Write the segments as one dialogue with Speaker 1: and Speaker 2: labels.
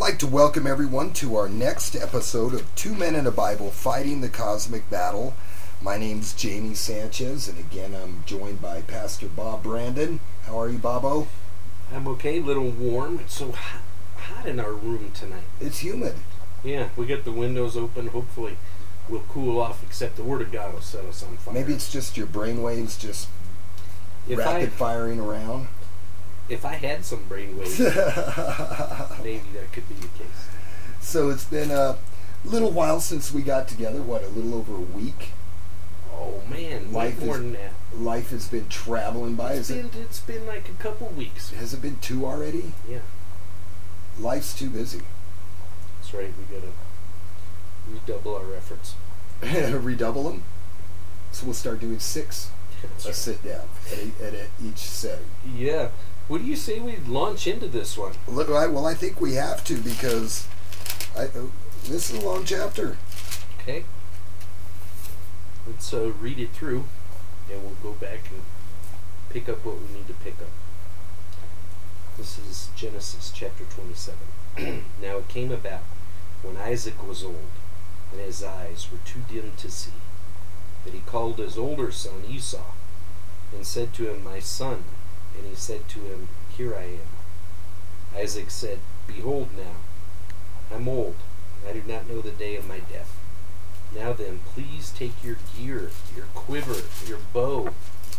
Speaker 1: like to welcome everyone to our next episode of Two Men in a Bible Fighting the Cosmic Battle. My name's Jamie Sanchez, and again I'm joined by Pastor Bob Brandon. How are you, Bobo?
Speaker 2: I'm okay, a little warm. It's so hot in our room tonight.
Speaker 1: It's humid.
Speaker 2: Yeah, we got the windows open. Hopefully we'll cool off, except the Word of God will set us on fire.
Speaker 1: Maybe it's just your brainwaves just rapid firing around.
Speaker 2: If I had some brainwaves, maybe that could be the case.
Speaker 1: So it's been a little while since we got together. What, a little over a week?
Speaker 2: Oh man, more than that.
Speaker 1: Life has been traveling by.
Speaker 2: It's been like a couple weeks.
Speaker 1: Has it been 2 already?
Speaker 2: Yeah.
Speaker 1: Life's too busy.
Speaker 2: That's right. We gotta redouble our efforts.
Speaker 1: Redouble them. So we'll start doing 6.
Speaker 2: That's right.
Speaker 1: Sit down at each setting.
Speaker 2: Yeah. What do you say we launch into this one?
Speaker 1: Well, I think we have to because this is a long chapter.
Speaker 2: Okay. Let's read it through, and we'll go back and pick up what we need to pick up. This is Genesis chapter 27. Now it came about, when Isaac was old, and his eyes were too dim to see, that he called his older son Esau, and said to him, "My son." And he said to him, "Here I am." Isaac said, "Behold now, I'm old, and I do not know the day of my death. Now then, please take your gear, your quiver, your bow.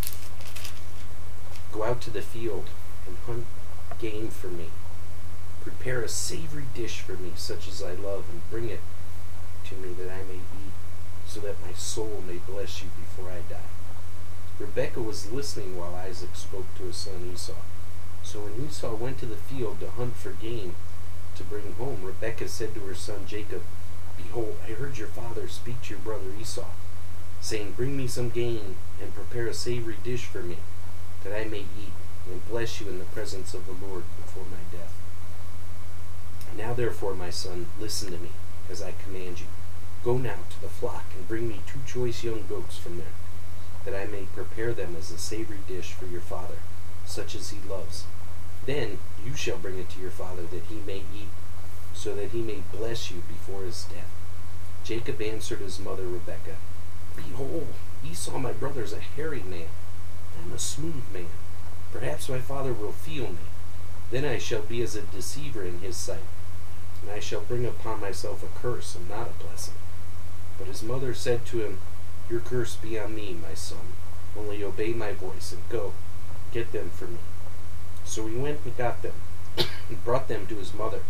Speaker 2: Go out to the field and hunt game for me. Prepare a savory dish for me, such as I love, and bring it to me that I may eat, so that my soul may bless you before I die." Rebekah was listening while Isaac spoke to his son Esau. So when Esau went to the field to hunt for game to bring home, Rebekah said to her son Jacob, "Behold, I heard your father speak to your brother Esau, saying, 'Bring me some game and prepare a savory dish for me, that I may eat and bless you in the presence of the Lord before my death. Now therefore, my son, listen to me, as I command you. Go now to the flock and bring me 2 choice young goats from there, that I may prepare them as a savory dish for your father, such as he loves. Then you shall bring it to your father, that he may eat, so that he may bless you before his death.' Jacob answered his mother Rebekah, 'Behold, Esau my brother is a hairy man. I am a smooth man. Perhaps my father will feel me. Then I shall be as a deceiver in his sight, and I shall bring upon myself a curse and not a blessing.' But his mother said to him, 'Your curse be on me, my son. Only obey my voice, and go, get them for me.' So he went and got them, and brought them to his mother.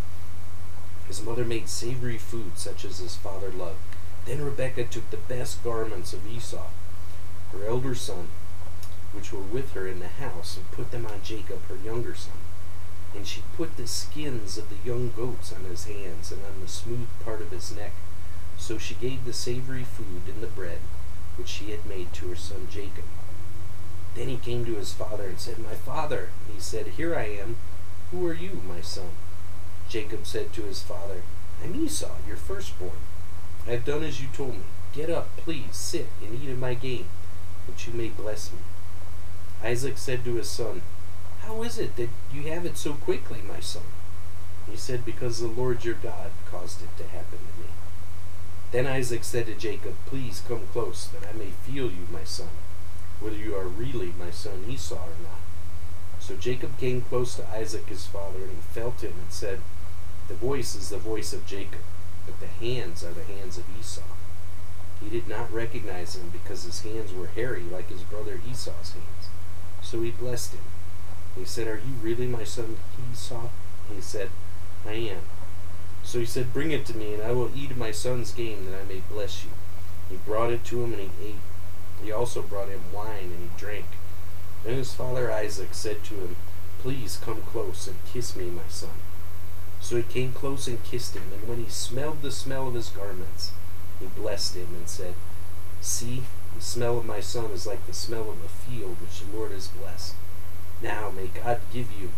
Speaker 2: His mother made savory food, such as his father loved. Then Rebekah took the best garments of Esau, her elder son, which were with her in the house, and put them on Jacob, her younger son. And she put the skins of the young goats on his hands and on the smooth part of his neck. So she gave the savory food and the bread, which she had made, to her son Jacob. Then he came to his father and said, 'My father.' And he said, 'Here I am. Who are you, my son?' Jacob said to his father, 'I'm Esau, your firstborn. I have done as you told me. Get up, please, sit and eat of my game, that you may bless me.' Isaac said to his son, 'How is it that you have it so quickly, my son?' He said, 'Because the Lord your God caused it to happen to me.' Then Isaac said to Jacob, 'Please come close, that I may feel you, my son, whether you are really my son Esau or not.' So Jacob came close to Isaac his father, and he felt him and said, 'The voice is the voice of Jacob, but the hands are the hands of Esau.' He did not recognize him, because his hands were hairy like his brother Esau's hands. So he blessed him. He said, 'Are you really my son Esau?' He said, 'I am.' So he said, 'Bring it to me, and I will eat of my son's game, that I may bless you.' He brought it to him, and he ate. He also brought him wine, and he drank. Then his father Isaac said to him, 'Please come close and kiss me, my son.' So he came close and kissed him, and when he smelled the smell of his garments, he blessed him and said, 'See, the smell of my son is like the smell of a field which the Lord has blessed. Now may God give you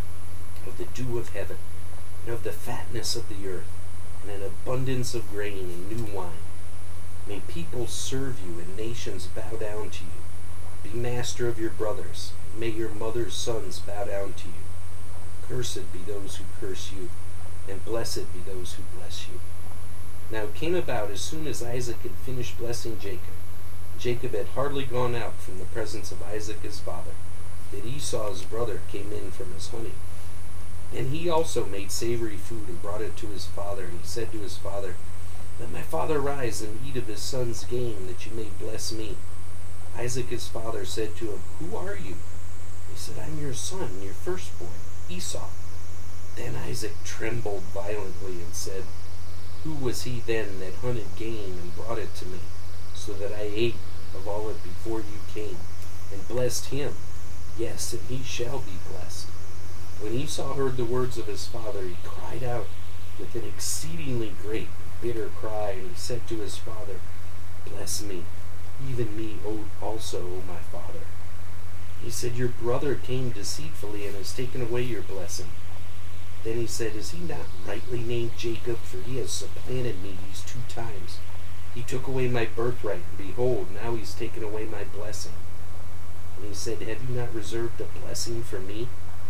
Speaker 2: of the dew of heaven, and of the fatness of the earth, and an abundance of grain and new wine. May people serve you, and nations bow down to you. Be master of your brothers, and may your mother's sons bow down to you. Cursed be those who curse you, and blessed be those who bless you. Now it came about as soon as Isaac had finished blessing Jacob, Jacob had hardly gone out from the presence of Isaac his father, that Esau his brother came in from his hunting. And he also made savory food and brought it to his father, and he said to his father, Let my father rise and eat of his son's game, that you may bless me. Isaac his father said to him, Who are you? He said, I'm your son, your firstborn, Esau. Then Isaac trembled violently and said, Who was he then that hunted game and brought it to me, so that I ate of all it before you came, and blessed him? Yes, and he shall be blessed. When Esau heard the words of his father, he cried out with an exceedingly great bitter cry, and he said to his father, Bless me, even me also, O my father. He said, Your brother came deceitfully and has taken away your blessing. Then he said, Is he not rightly named Jacob? For he has supplanted me these 2 times. He took away my birthright, and behold, now he's taken away my blessing. And he said, Have you not reserved a blessing for me?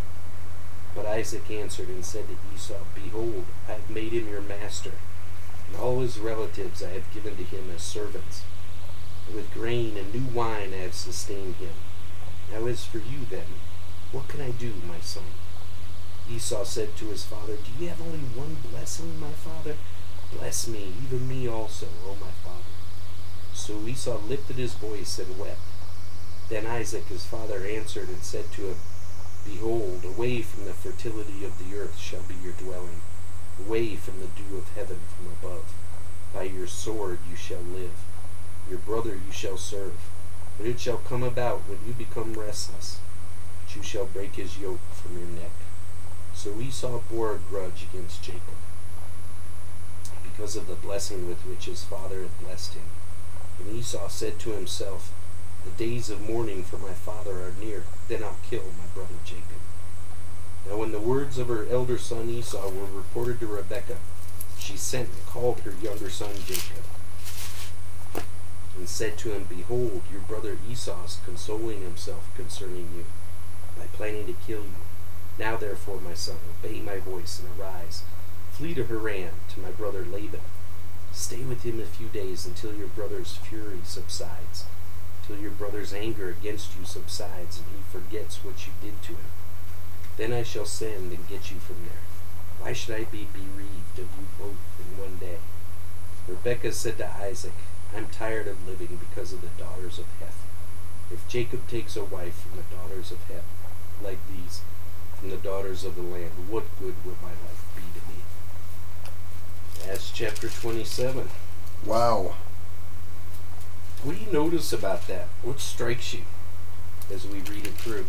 Speaker 2: But Isaac answered and said to Esau, Behold, I have made him your master, and all his relatives I have given to him as servants. And with grain and new wine I have sustained him. Now as for you then, what can I do, my son? Esau said to his father, Do you have only one blessing, my father? Bless me, even me also, O my father. So Esau lifted his voice and wept. Then Isaac his father answered and said to him, Behold, away from the fertility of the earth shall be your dwelling, away from the dew of heaven from above. By your sword you shall live, your brother you shall serve. But it shall come about when you become restless, that you shall break his yoke from your neck. So Esau bore a grudge against Jacob, because of the blessing with which his father had blessed him. And Esau said to himself, The days of mourning for my father are near, then I'll kill my brother Jacob. Now when the words of her elder son Esau were reported to Rebekah, she sent and called her younger son Jacob, and said to him, Behold, your brother Esau is consoling himself concerning you, by planning to kill you. Now therefore, my son, obey my voice and arise. Flee to Haran, to my brother Laban. Stay with him a few days until your brother's fury subsides, till your brother's anger against you subsides, and he forgets what you did to him. Then I shall send and get you from there. Why should I be bereaved of you both in one day? Rebekah said to Isaac, I'm tired of living because of the daughters of Heth. If Jacob takes a wife from the daughters of Heth, like these, from the daughters of the land, what good will my life be to me? That's chapter 27.
Speaker 1: Wow.
Speaker 2: What do you notice about that? What strikes you as we read it through?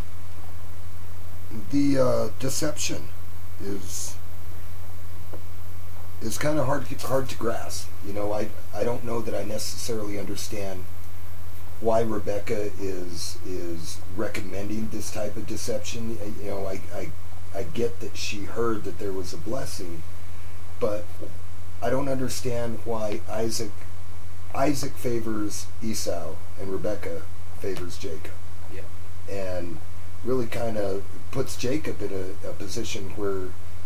Speaker 1: The deception is kind of hard to grasp. You know, I don't know that I necessarily understand why Rebekah is recommending this type of deception. You know, I get that she heard that there was a blessing, but I don't understand why Isaac favors Esau and Rebekah favors Jacob.
Speaker 2: Yeah.
Speaker 1: And really kind of puts Jacob in a position where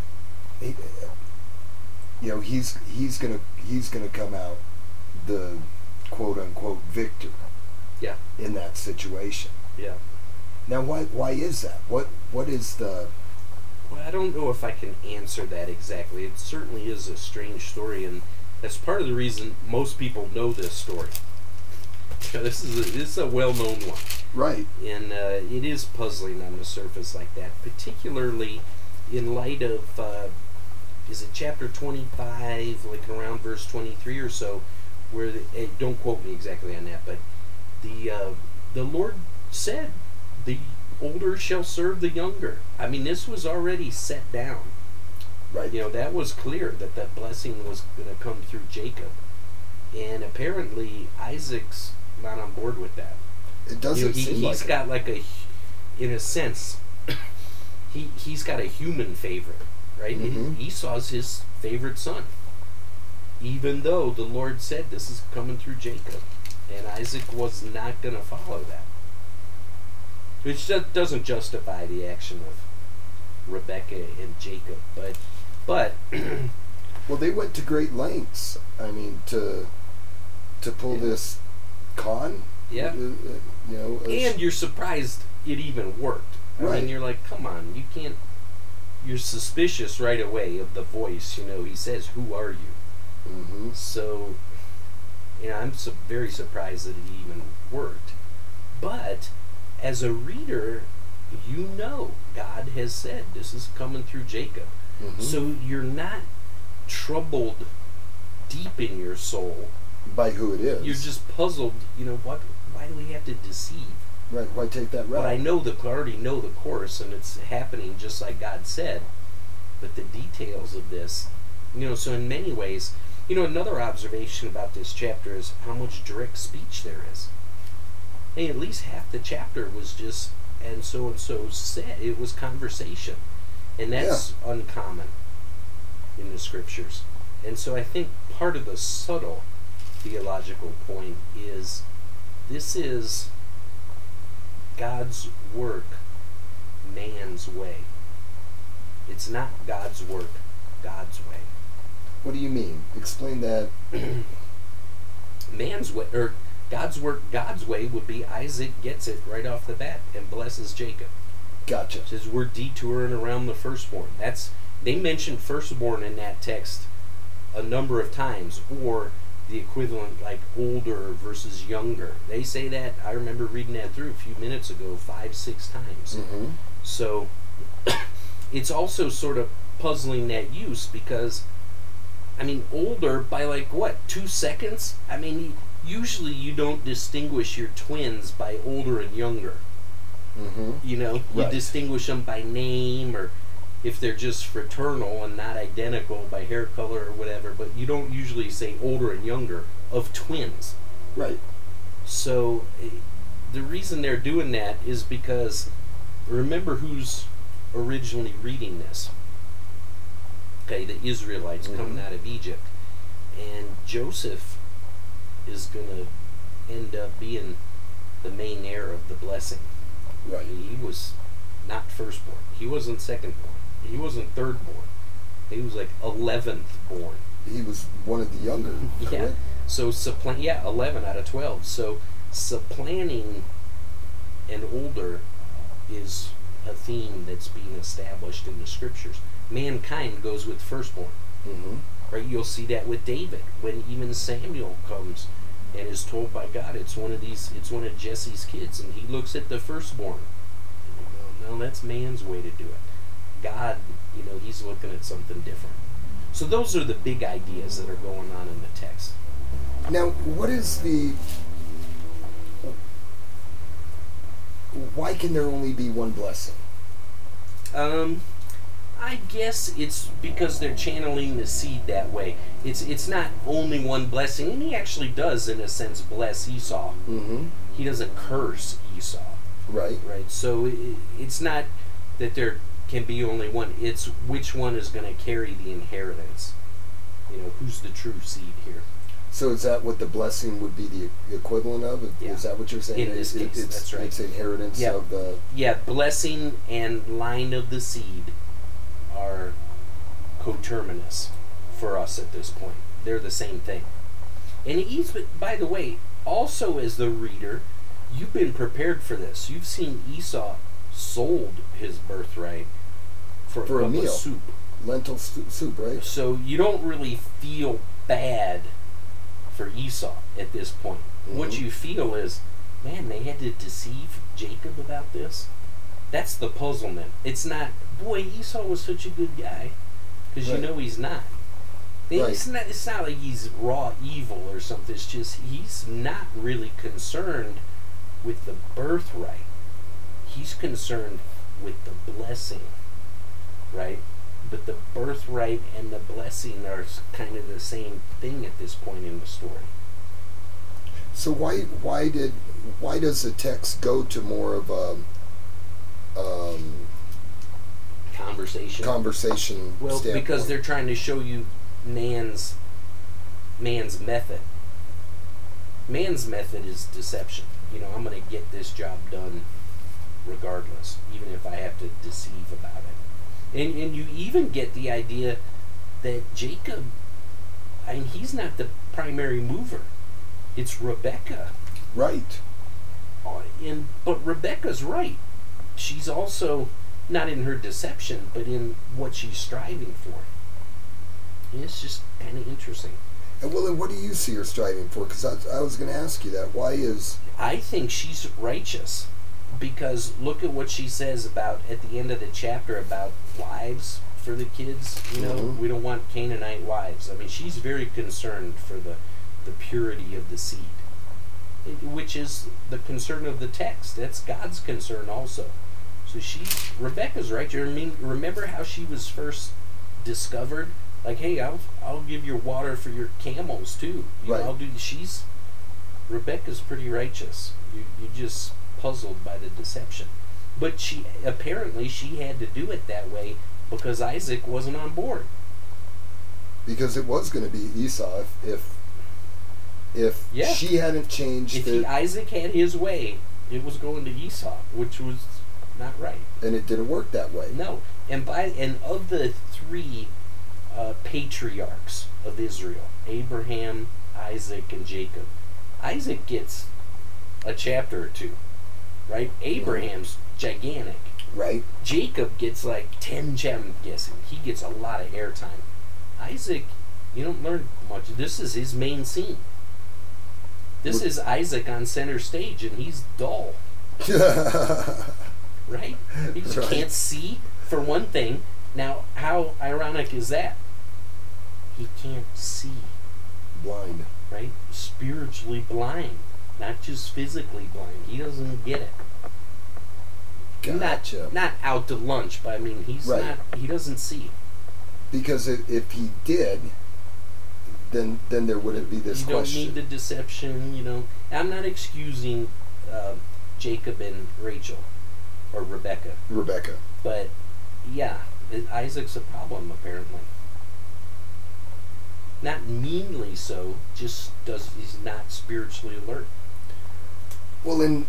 Speaker 1: he's gonna come out the quote unquote victor.
Speaker 2: Yeah.
Speaker 1: In that situation.
Speaker 2: Yeah.
Speaker 1: Now why is that? What is the...
Speaker 2: Well, I don't know if I can answer that exactly. It certainly is a strange story, and that's part of the reason most people know this story. This is a well-known one.
Speaker 1: Right.
Speaker 2: And it is puzzling on the surface like that, particularly in light of, is it chapter 25, like around verse 23 or so, where, don't quote me exactly on that, but the Lord said, the older shall serve the younger. I mean, this was already set down.
Speaker 1: Right.
Speaker 2: You know, that was clear that blessing was going to come through Jacob. And apparently Isaac's not on board with that.
Speaker 1: It doesn't seem like
Speaker 2: he's got like in a sense, he's got a human favorite, right?
Speaker 1: Mm-hmm.
Speaker 2: Esau's his favorite son. Even though the Lord said this is coming through Jacob. And Isaac was not going to follow that. Which doesn't justify the action of Rebekah and Jacob. But
Speaker 1: Well, they went to great lengths. I mean, to pull this con.
Speaker 2: Yeah. And you're surprised it even worked. I mean, you're like, come on, you can't. You're suspicious right away of the voice. He says, "Who are you?"
Speaker 1: Mm-hmm.
Speaker 2: So, I'm very surprised that it even worked. But as a reader, God has said this is coming through Jacob.
Speaker 1: Mm-hmm.
Speaker 2: So you're not troubled deep in your soul
Speaker 1: by who it is.
Speaker 2: You're just puzzled. Why do we have to deceive?
Speaker 1: Right. Why take that route?
Speaker 2: But I already know the course, and it's happening just like God said. But the details of this, so in many ways, another observation about this chapter is how much direct speech there is. Hey, at least half the chapter was just and so said. It was conversation, and that's uncommon in the scriptures. And so I think part of the subtle theological point is this is God's work man's way. It's not God's work God's way.
Speaker 1: What do you mean? Explain that.
Speaker 2: Man's way, or God's work God's way, would be Isaac gets it right off the bat and blesses Jacob.
Speaker 1: Gotcha.
Speaker 2: It says we're detouring around the firstborn. They mention firstborn in that text a number of times, or the equivalent like older versus younger. They say that. I remember reading that through a few minutes ago 5-6 times.
Speaker 1: Mm-hmm.
Speaker 2: So it's also sort of puzzling that use, because older by 2 seconds? Usually you don't distinguish your twins by older and younger.
Speaker 1: Mm-hmm.
Speaker 2: You distinguish them by name, or if they're just fraternal and not identical by hair color or whatever, but you don't usually say older and younger of twins.
Speaker 1: Right.
Speaker 2: So the reason they're doing that is because remember who's originally reading this. Okay, the Israelites coming out of Egypt. And Joseph is going to end up being the main heir of the blessing.
Speaker 1: Right.
Speaker 2: He was not firstborn. He wasn't secondborn. He wasn't thirdborn. He was 11th born.
Speaker 1: He was one of the younger.
Speaker 2: Yeah.
Speaker 1: Correct?
Speaker 2: So 11 out of 12. So supplanting an older is a theme that's being established in the scriptures. Mankind goes with firstborn.
Speaker 1: Mm-hmm.
Speaker 2: Right? You'll see that with David when even Samuel comes and is told by God it's one of Jesse's kids, and he looks at the firstborn. And no, that's man's way to do it. God, he's looking at something different. So those are the big ideas that are going on in the text.
Speaker 1: Now, why can there only be one blessing?
Speaker 2: I guess it's because they're channeling the seed that way. It's not only one blessing, and he actually does, in a sense, bless Esau.
Speaker 1: Mm-hmm.
Speaker 2: He doesn't curse Esau.
Speaker 1: Right.
Speaker 2: Right. So it's not that there can be only one. It's which one is going to carry the inheritance. Who's the true seed here?
Speaker 1: So is that what the blessing would be the equivalent of?
Speaker 2: Yeah.
Speaker 1: Is that what you're saying?
Speaker 2: In this case, that's right.
Speaker 1: It's inheritance of the...
Speaker 2: Yeah, blessing and line of the seed are coterminous for us at this point. They're the same thing. And by the way, also as the reader, you've been prepared for this. You've seen Esau sold his birthright for a cup
Speaker 1: meal.
Speaker 2: Of soup.
Speaker 1: Lentil soup, right?
Speaker 2: So you don't really feel bad for Esau at this point. Mm-hmm. What you feel is, man, they had to deceive Jacob about this. That's the puzzlement. It's not, boy, Esau was such a good guy, because he's not.
Speaker 1: Right.
Speaker 2: It's not like he's raw evil or something. It's just he's not really concerned with the birthright. He's concerned with the blessing, right? But the birthright and the blessing are kind of the same thing at this point in the story.
Speaker 1: So why does the text go to more of a conversation
Speaker 2: well,
Speaker 1: standpoint?
Speaker 2: Because they're trying to show you man's method. Man's method is deception. I'm going to get this job done regardless, even if I have to deceive about it. And you even get the idea that Jacob I mean, he's not the primary mover. It's Rebecca.
Speaker 1: Right.
Speaker 2: But Rebecca's right. She's also not in her deception, but in what she's striving for. And it's just kind of interesting.
Speaker 1: And well, and what do you see her striving for? Because I was going to ask you that. Why is...
Speaker 2: I think she's righteous because look at what she says about at the end of the chapter about wives for the kids. You know, we don't want Canaanite wives. I mean, she's very concerned for the purity of the seed, which is the concern of the text. That's God's concern also. So Rebecca's right. I mean, remember how she was first discovered? Like, hey, I'll give your water for your camels too.
Speaker 1: Right.
Speaker 2: I'll do. Rebecca's pretty righteous. You just puzzled by the deception, but she had to do it that way because Isaac wasn't on board.
Speaker 1: Because it was going to be Esau if she hadn't changed.
Speaker 2: If Isaac had his way, it was going to Esau, which was not right.
Speaker 1: And it didn't work that way.
Speaker 2: No, and of the three patriarchs of Israel, Abraham, Isaac, and Jacob, Isaac gets a chapter or two, right? Abraham's gigantic.
Speaker 1: Right.
Speaker 2: Jacob gets like 10 chapters, I'm guessing. He gets a lot of airtime. Isaac, you don't learn much. This is his main scene. This is Isaac on center stage, and he's dull. Right? He just can't see, for one thing. Now, how ironic is that? He can't see.
Speaker 1: Blind.
Speaker 2: Right? Spiritually blind. Not just physically blind. He doesn't get it.
Speaker 1: Gotcha.
Speaker 2: Not out to lunch, but I mean, he doesn't see.
Speaker 1: Because if he did, then there wouldn't be this question.
Speaker 2: You don't need the deception, I'm not excusing Jacob and Rachel, or Rebecca. But, yeah, Isaac's a problem, apparently. Not meanly so, just he's not spiritually alert.
Speaker 1: Well, and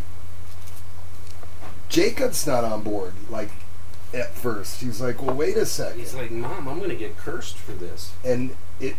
Speaker 1: Jacob's not on board, like, at first. He's like, well, wait a second.
Speaker 2: He's like, Mom, I'm going to get cursed for this.
Speaker 1: And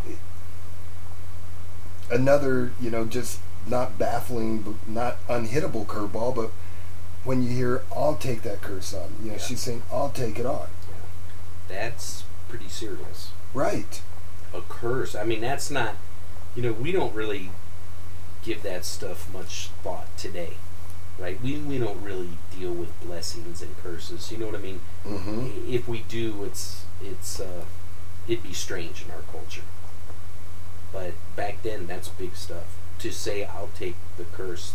Speaker 1: another, just not baffling, not unhittable curveball, but when you hear, I'll take that curse on. She's saying, I'll take it on.
Speaker 2: Yeah. That's pretty serious.
Speaker 1: Right.
Speaker 2: A curse. I mean, that's not, we don't really give that stuff much thought today. Right? We don't really deal with blessings and curses. You know what I mean?
Speaker 1: Mm-hmm.
Speaker 2: If we do, it'd be strange in our culture. But back then, that's big stuff. To say, I'll take the curse,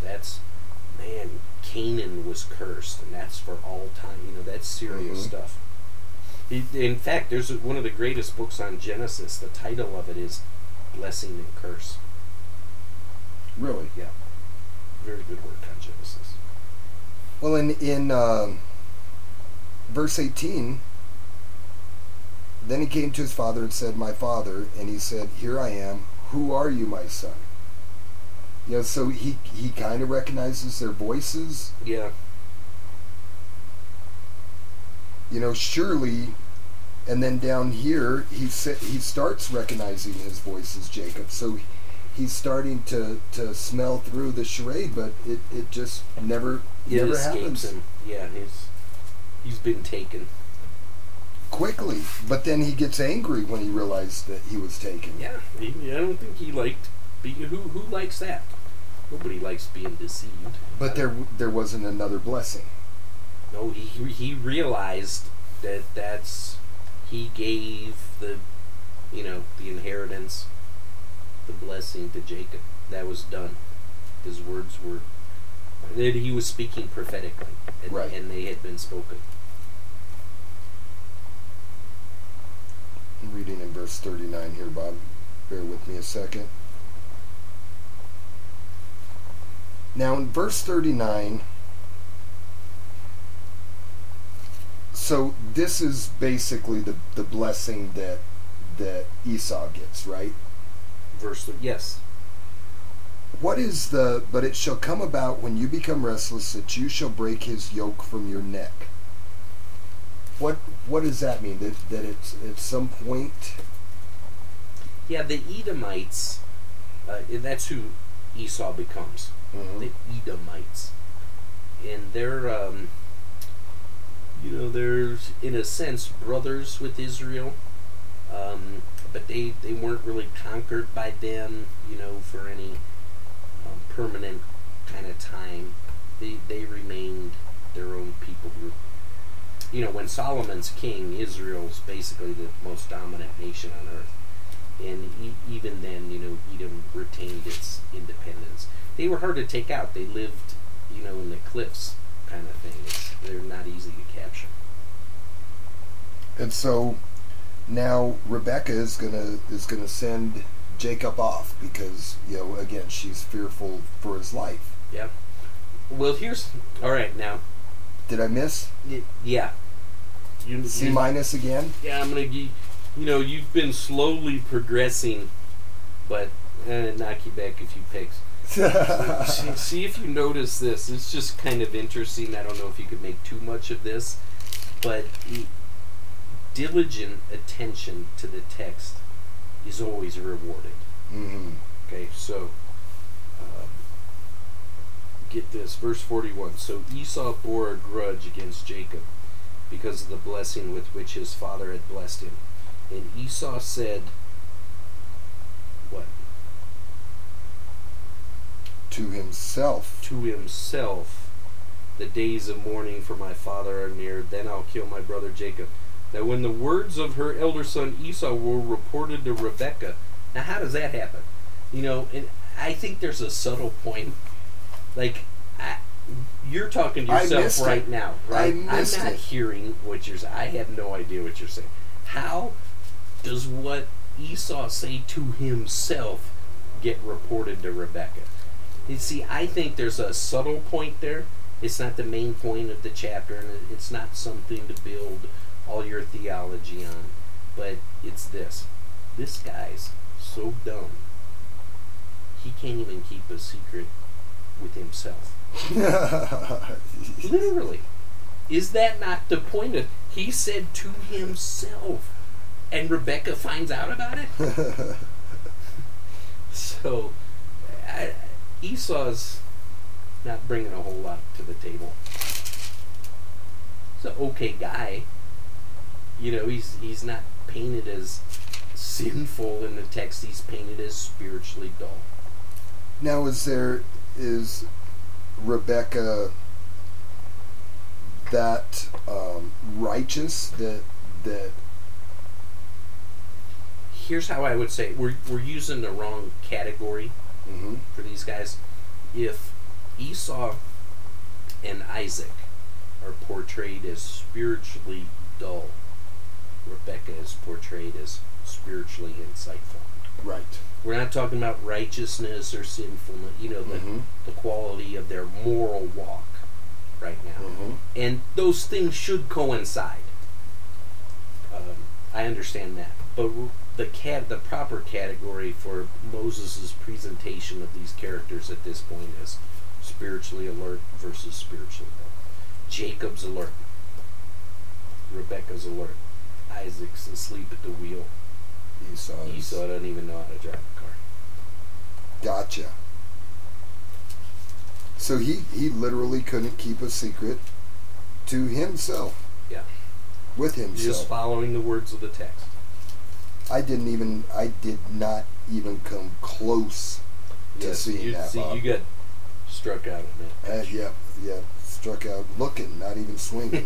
Speaker 2: Canaan was cursed, and that's for all time. That's serious stuff. In fact, there's one of the greatest books on Genesis. The title of it is Blessing and Curse.
Speaker 1: Really?
Speaker 2: Yeah. Very good work on Genesis.
Speaker 1: Well, in verse 18, then he came to his father and said, my father, and he said, here I am. Who are you, my son? So he kind of recognizes their voices.
Speaker 2: Yeah.
Speaker 1: Surely, and then down here, he starts recognizing his voices, Jacob. So he's starting to smell through the charade, but it just never happens.
Speaker 2: Him. Yeah, he's been taken.
Speaker 1: Quickly, but then he gets angry when he realized that he was taken.
Speaker 2: Yeah, I don't think he liked... Who likes that? Nobody likes being deceived.
Speaker 1: But there wasn't another blessing.
Speaker 2: No, he realized that's... He gave the inheritance, the blessing to Jacob. That was done. His words were... That he was speaking prophetically. And they had been spoken.
Speaker 1: I'm reading in verse 39 here, Bob. Bear with me a second. Now in verse 39, so this is basically the blessing that Esau gets, right?
Speaker 2: Yes.
Speaker 1: What is but it shall come about when you become restless that you shall break his yoke from your neck. What does that mean? That it's at some point?
Speaker 2: Yeah, the Edomites, that's who Esau becomes.
Speaker 1: Mm-hmm.
Speaker 2: The Edomites. And they're, they're, in a sense, brothers with Israel. But they weren't really conquered by them, for any permanent kind of time. They remained their own people group. When Solomon's king, Israel's basically the most dominant nation on earth. And even then, Edom retained its independence. They were hard to take out. They lived, in the cliffs kind of thing. They're not easy to capture.
Speaker 1: And so now Rebecca is gonna send Jacob off because, again, she's fearful for his life.
Speaker 2: Yeah. Well, all right, now.
Speaker 1: Did I miss?
Speaker 2: Yeah.
Speaker 1: C minus again?
Speaker 2: Yeah, I'm going to, you've been slowly progressing, but knock you back a few pegs. See if you notice this. It's just kind of interesting. I don't know if you could make too much of this, but diligent attention to the text is always rewarded.
Speaker 1: Mm-hmm.
Speaker 2: Okay, so get this, verse 41. So Esau bore a grudge against Jacob because of the blessing with which his father had blessed him. And Esau said, what?
Speaker 1: To himself.
Speaker 2: To himself, the days of mourning for my father are near, then I'll kill my brother Jacob. Now when the words of her elder son Esau were reported to Rebekah, now how does that happen? And I think there's a subtle point. Like, you're talking to yourself right now, right? I'm not hearing what you're saying. I have no idea what you're saying. How does what Esau say to himself get reported to Rebekah? You see, I think there's a subtle point there. It's not the main point of the chapter, and it's not something to build all your theology on. But it's this. This guy's so dumb, he can't even keep a secret with himself. Literally. Is that not the point of, he said to himself, and Rebecca finds out about it? So, Esau's not bringing a whole lot to the table. He's an okay guy. He's not painted as sinful in the text. He's painted as spiritually dull.
Speaker 1: Now, is Rebecca that righteous that
Speaker 2: here's how I would say it. We're using the wrong category for these guys. If Esau and Isaac are portrayed as spiritually dull, Rebecca is portrayed as spiritually insightful.
Speaker 1: Right.
Speaker 2: We're not talking about righteousness or sinfulness, the quality of their moral walk right now.
Speaker 1: Mm-hmm.
Speaker 2: And those things should coincide. I understand that. But the proper category for Moses' presentation of these characters at this point is spiritually alert versus spiritually dull. Jacob's alert. Rebecca's alert. Isaac's asleep at the wheel. Esau doesn't even know how to drive a car.
Speaker 1: Gotcha. So he literally couldn't keep a secret to himself.
Speaker 2: Yeah.
Speaker 1: With himself.
Speaker 2: Just following the words of the text.
Speaker 1: I did not even come close to seeing that, Bob.
Speaker 2: You got struck out in that.
Speaker 1: Yeah, struck out looking, not even swinging.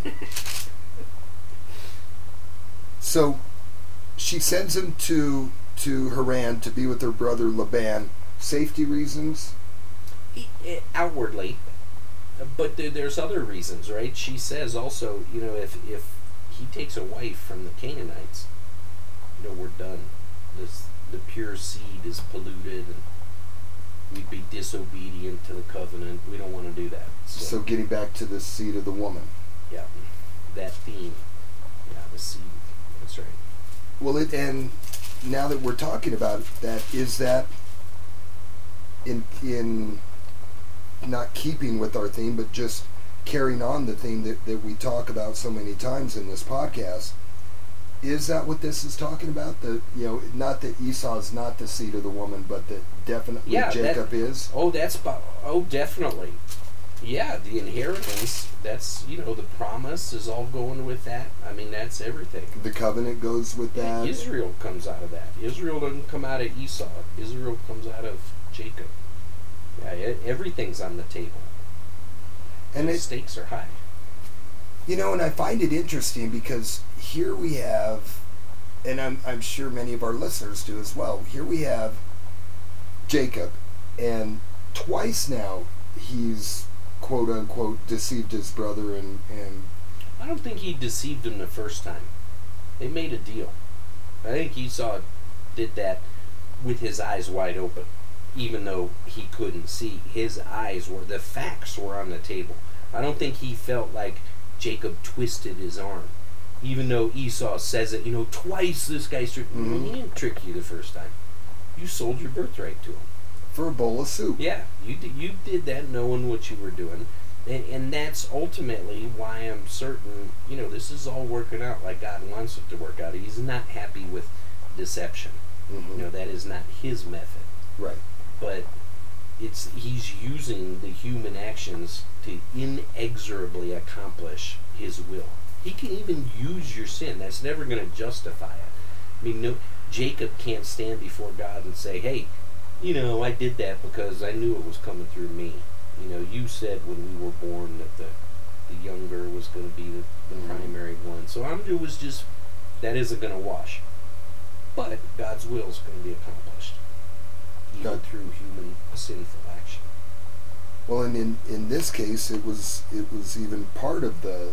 Speaker 1: So she sends him to Haran to be with her brother Laban. Safety reasons?
Speaker 2: Outwardly. But there's other reasons, right? She says also, if he takes a wife from the Canaanites, we're done. The pure seed is polluted, and we'd be disobedient to the covenant. We don't want to do that.
Speaker 1: So getting back to the seed of the woman.
Speaker 2: Yeah, that theme. Yeah, the seed. That's right.
Speaker 1: Well, and now that we're talking about that, is that in not keeping with our theme, but just carrying on the theme that we talk about so many times in this podcast? Is that what this is talking about? Not that Esau is not the seed of the woman, but that definitely Jacob is?
Speaker 2: Definitely. Yeah, the inheritance, that's, the promise is all going with that. I mean, that's everything.
Speaker 1: The covenant goes with that?
Speaker 2: Yeah, Israel comes out of that. Israel doesn't come out of Esau. Israel comes out of Jacob. Yeah, everything's on the table. And the stakes are high.
Speaker 1: And I find it interesting because here we have, and I'm sure many of our listeners do as well, here we have Jacob, and twice now he's quote unquote deceived his brother and
Speaker 2: I don't think he deceived him the first time. They made a deal. I think Esau did that with his eyes wide open, even though he couldn't see. The facts were on the table. I don't think he felt like Jacob twisted his arm, even though Esau says it, twice this guy tricked me.
Speaker 1: Mm-hmm.
Speaker 2: He didn't trick you the first time. You sold your birthright to him.
Speaker 1: For a bowl of soup.
Speaker 2: Yeah, you did that knowing what you were doing. And that's ultimately why I'm certain, this is all working out like God wants it to work out. He's not happy with deception.
Speaker 1: Mm-hmm.
Speaker 2: That is not his method.
Speaker 1: Right.
Speaker 2: But he's using the human actions to inexorably accomplish his will. He can even use your sin. That's never going to justify it. I mean, Jacob can't stand before God and say, hey, I did that because I knew it was coming through me. You said when we were born that the younger was going to be the primary one. So it was just, that isn't going to wash. But God's will is going to be accomplished. Even through human sinful action.
Speaker 1: Well, and in this case, it was even part of the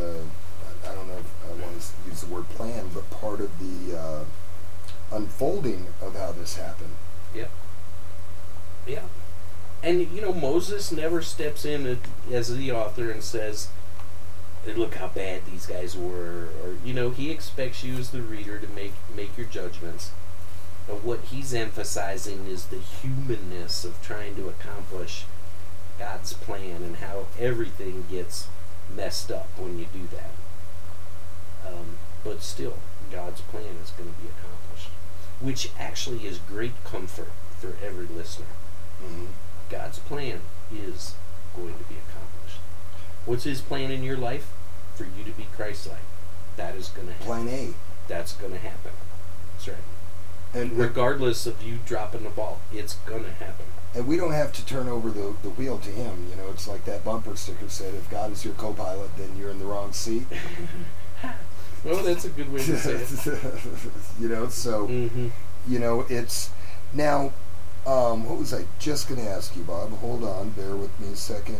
Speaker 1: I don't know if I want to use the word plan, but part of the unfolding of how this happened.
Speaker 2: Yep. Yeah. And, Moses never steps in as the author and says, look how bad these guys were. Or, he expects you as the reader to make your judgments. But what he's emphasizing is the humanness of trying to accomplish God's plan and how everything gets messed up when you do that. But still, God's plan is going to be accomplished, which actually is great comfort for every listener.
Speaker 1: Mm-hmm.
Speaker 2: God's plan is going to be accomplished. What's his plan in your life? For you to be Christ-like. That is going to happen.
Speaker 1: Plan A.
Speaker 2: That's going to happen. That's right.
Speaker 1: And
Speaker 2: regardless of you dropping the ball, it's going to happen.
Speaker 1: And we don't have to turn over the wheel to him. It's like that bumper sticker said, if God is your co-pilot, then you're in the wrong seat.
Speaker 2: Well, that's a good way to say it.
Speaker 1: So,
Speaker 2: mm-hmm.
Speaker 1: It's... Now, what was I just going to ask you, Bob? Hold on, bear with me a second.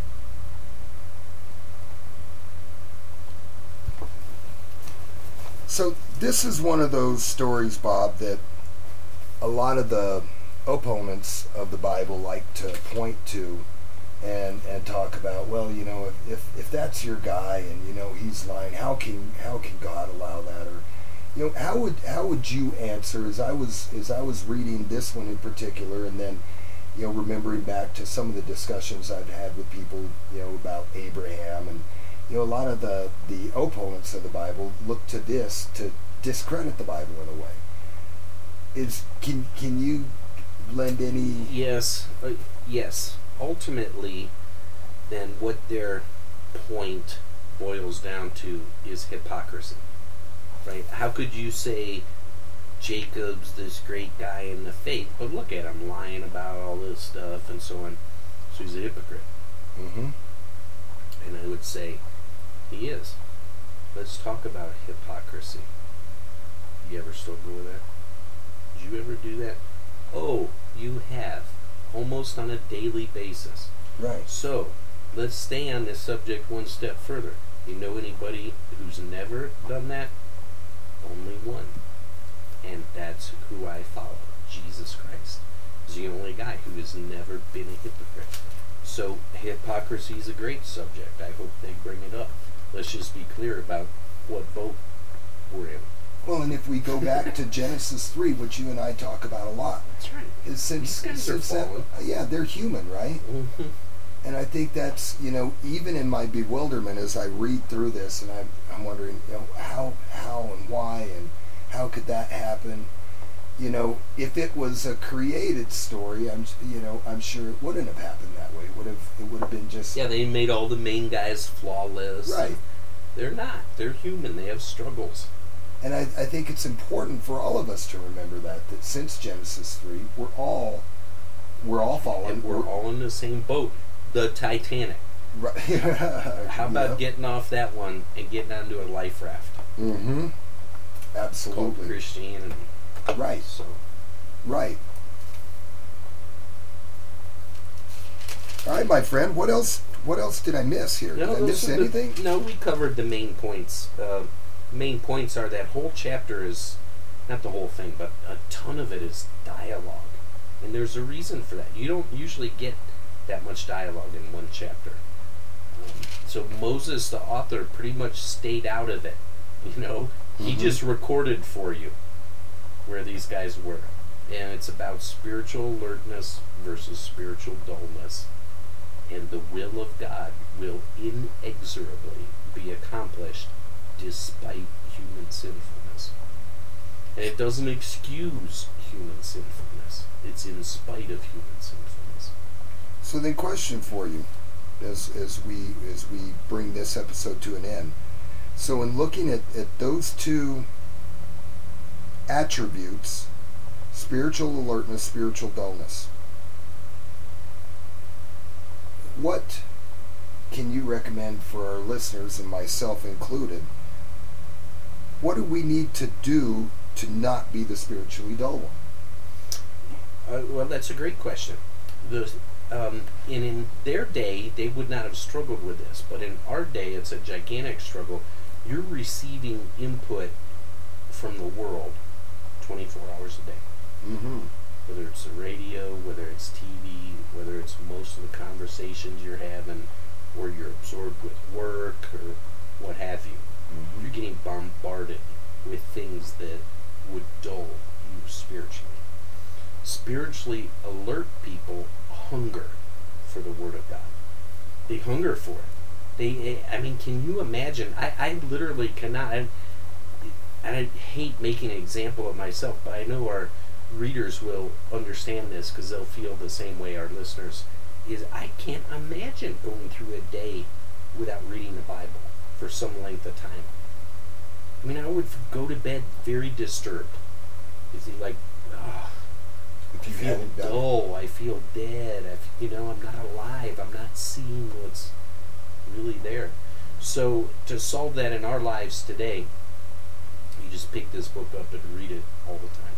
Speaker 1: So, this is one of those stories, Bob, that a lot of the opponents of the Bible like to point to and talk about, well, if that's your guy and he's lying, how can God allow that? Or how would you answer as I was reading this one in particular, and then remembering back to some of the discussions I've had with people about Abraham, and a lot of the opponents of the Bible look to this to discredit the Bible in a way. Can you lend any?
Speaker 2: Yes. Ultimately, then what their point boils down to is hypocrisy. Right? How could you say Jacob's this great guy in the faith, but look at him lying about all this stuff and so on? So he's a hypocrite.
Speaker 1: Mm-hmm.
Speaker 2: And I would say he is. Let's talk about hypocrisy. You ever struggle with that? Did you ever do that? Oh, you have. Almost on a daily basis.
Speaker 1: Right.
Speaker 2: So, let's stay on this subject one step further. You know anybody who's never done that? Only one. And that's who I follow. Jesus Christ. He's the only guy who has never been a hypocrite. So, hypocrisy is a great subject. I hope they bring it up. Let's just be clear about what boat we're in.
Speaker 1: Well, and if we go back to Genesis 3, which you and I talk about a lot.
Speaker 2: That's right.
Speaker 1: Is since
Speaker 2: These guys are fallen.
Speaker 1: yeah, they're human, right?
Speaker 2: Mm-hmm.
Speaker 1: And I think that's, even in my bewilderment as I read through this, and I'm wondering, how and why and how could that happen? If it was a created story, I'm sure it wouldn't have happened that way. It would have been just,
Speaker 2: Yeah, they made all the main guys flawless.
Speaker 1: right.
Speaker 2: They're not. They're human. They have struggles.
Speaker 1: And I think it's important for all of us to remember that since Genesis 3, we're all fallen.
Speaker 2: And we're all in the same boat. The Titanic.
Speaker 1: Right.
Speaker 2: How about getting off that one and getting onto a life raft?
Speaker 1: Mm-hmm. Absolutely.
Speaker 2: Called Christianity.
Speaker 1: Right.
Speaker 2: So.
Speaker 1: Right. All right, my friend. What else did I miss here? Did I miss anything?
Speaker 2: No, we covered the main points. Main points are that whole chapter is, not the whole thing, but a ton of it is dialogue. And there's a reason for that. You don't usually get that much dialogue in one chapter. So Moses, the author, pretty much stayed out of it. He just recorded for you where these guys were. And it's about spiritual alertness versus spiritual dullness. And the will of God will inexorably be accomplished despite human sinfulness. And it doesn't excuse human sinfulness. It's in spite of human sinfulness.
Speaker 1: So then, question for you, as we bring this episode to an end. So in looking at those two attributes, spiritual alertness, spiritual dullness, what can you recommend for our listeners, and myself included? What do we need to do to not be the spiritually dull one?
Speaker 2: Well, that's a great question. In their day, they would not have struggled with this, but in our day, it's a gigantic struggle. You're receiving input from the world 24 hours a day.
Speaker 1: Mm-hmm.
Speaker 2: Whether it's the radio, whether it's TV, whether it's most of the conversations you're having, or you're absorbed with work, or what have you.
Speaker 1: Mm-hmm.
Speaker 2: You're getting bombarded with things that would dull you spiritually. Spiritually alert people hunger for the Word of God. They hunger for it. Can you imagine? I literally cannot. I hate making an example of myself, but I know our readers will understand this because they'll feel the same way our listeners. I can't imagine going through a day without reading the Bible for some length of time. I would go to bed very disturbed. Is he like, I feel dull, I feel dead, I'm not alive, I'm not seeing what's really there. So to solve that in our lives today, you just pick this book up and read it all the time.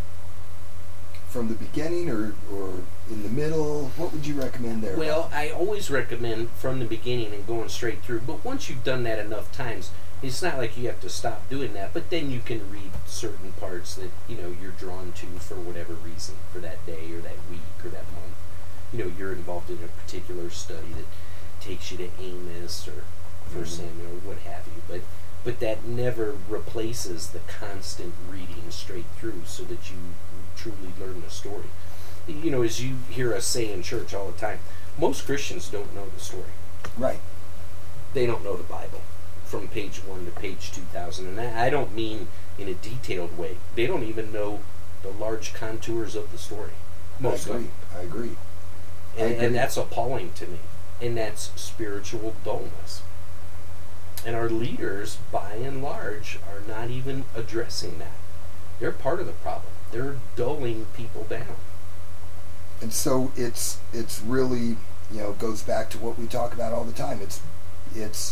Speaker 1: From the beginning or in the middle, what would you recommend there?
Speaker 2: Well, I always recommend from the beginning and going straight through, but once you've done that enough times, it's not like you have to stop doing that, but then you can read certain parts that, you're drawn to for whatever reason, for that day or that week or that month. You're involved in a particular study that takes you to Amos or 1 Samuel or what have you, but that never replaces the constant reading straight through so that you truly learn the story. As you hear us say in church all the time, most Christians don't know the story.
Speaker 1: Right.
Speaker 2: They don't know the Bible from page 1 to page 2000. And I don't mean in a detailed way. They don't even know the large contours of the story. Most of them.
Speaker 1: I agree.
Speaker 2: And that's appalling to me. And that's spiritual dullness. And our leaders, by and large, are not even addressing that. They're part of the problem. They're dulling people down.
Speaker 1: And so it's really, goes back to what we talk about all the time. It's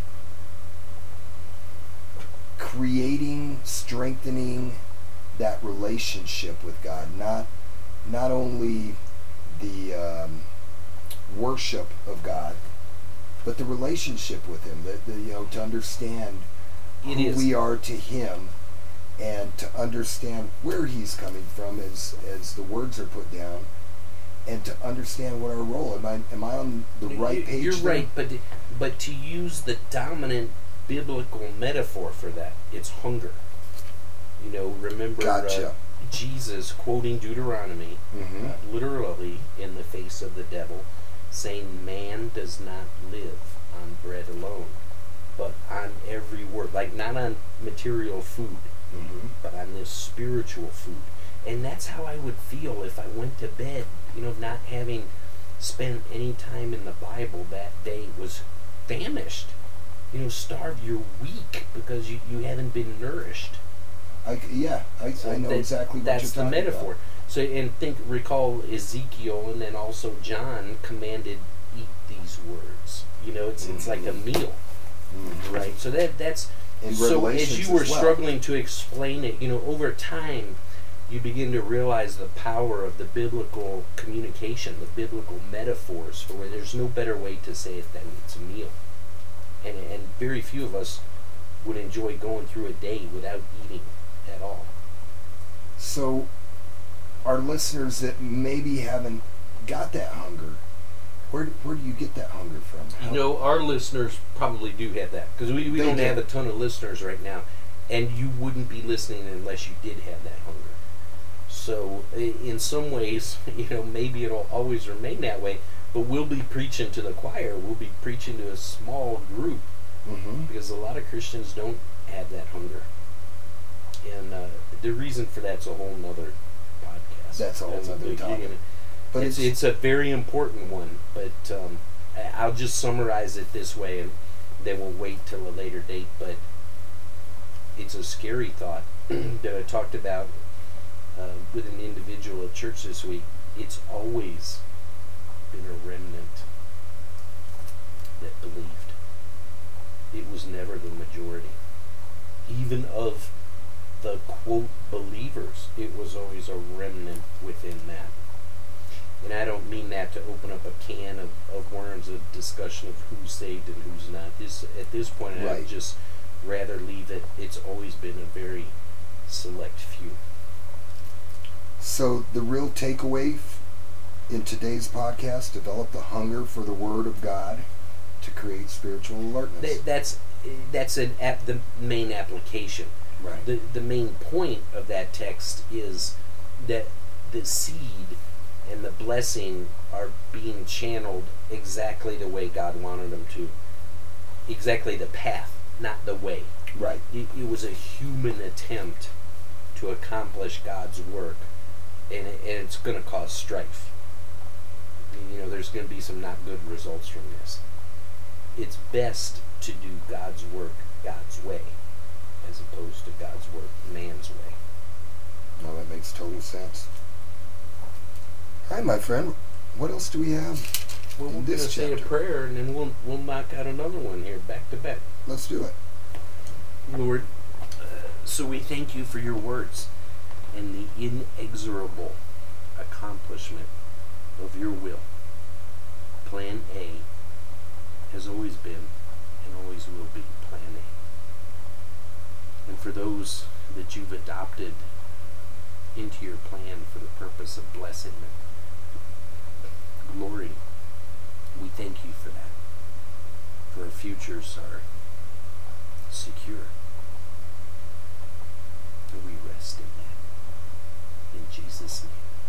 Speaker 1: creating, strengthening that relationship with God. Not only the worship of God, but the relationship with Him. To understand who we are to Him, and to understand where He's coming from as the words are put down, and to understand what our role. Am I on the right page?
Speaker 2: You're
Speaker 1: there?
Speaker 2: right, but to use the dominant biblical metaphor for that, it's hunger. Remember
Speaker 1: Gotcha.
Speaker 2: Jesus quoting Deuteronomy, literally in the face of the devil, saying man does not live on bread alone, but on every word. Like, not on material food, but on this spiritual food. And that's how I would feel if I went to bed, not having spent any time in the Bible that day, was famished. Starved. You're weak because you haven't been nourished.
Speaker 1: I know exactly what
Speaker 2: that's
Speaker 1: you're talking
Speaker 2: the metaphor.
Speaker 1: about.
Speaker 2: So, and recall Ezekiel, and then also John commanded, eat these words. It's like a meal, right? So that's
Speaker 1: in
Speaker 2: so.
Speaker 1: Revelations
Speaker 2: As you were
Speaker 1: as well.
Speaker 2: struggling to explain it, over time, you begin to realize the power of the biblical communication, the biblical metaphors, for where there's no better way to say it than it's a meal. And very few of us would enjoy going through a day without eating at all.
Speaker 1: So, our listeners that maybe haven't got that hunger, where do you get that hunger from?
Speaker 2: Our listeners probably do have that, because we don't have a ton of listeners right now, and you wouldn't be listening unless you did have that hunger. So, in some ways, maybe it'll always remain that way, but we'll be preaching to the choir. We'll be preaching to a small group, because a lot of Christians don't have that hunger. And the reason for that's a whole nother podcast.
Speaker 1: That's a whole nother topic. But
Speaker 2: it's a very important one, but I'll just summarize it this way, and then we'll wait till a later date. But it's a scary thought that I talked about with an individual at church this week. It's always been a remnant that believed. It was never the majority. Even of the, quote, believers, it was always a remnant within that. And I don't mean that to open up a can of worms, a discussion of who's saved and who's not. At this point,
Speaker 1: right.
Speaker 2: I'd just rather leave it. It's always been a very select few.
Speaker 1: So the real takeaway in today's podcast: develop the hunger for the Word of God to create spiritual alertness.
Speaker 2: That's the main application.
Speaker 1: Right.
Speaker 2: The main point of that text is that the seed and the blessing are being channeled exactly the way God wanted them to. Exactly the path, not the way.
Speaker 1: Right.
Speaker 2: It was a human attempt to accomplish God's work, and it's going to cause strife. There's going to be some not good results from this. It's best to do God's work God's way, as opposed to God's work man's way.
Speaker 1: No, that makes total sense. Hi, my friend. What else do we have?
Speaker 2: Well, we're going to say a prayer, and then we'll knock out another one here, back to back.
Speaker 1: Let's do it.
Speaker 2: Lord, so we thank you for your words and the inexorable accomplishment of your will. Plan A has always been and always will be Plan A. And for those that you've adopted into your plan for the purpose of blessing them, glory, we thank you for that. For our futures are secure. And we rest in that. In Jesus' name.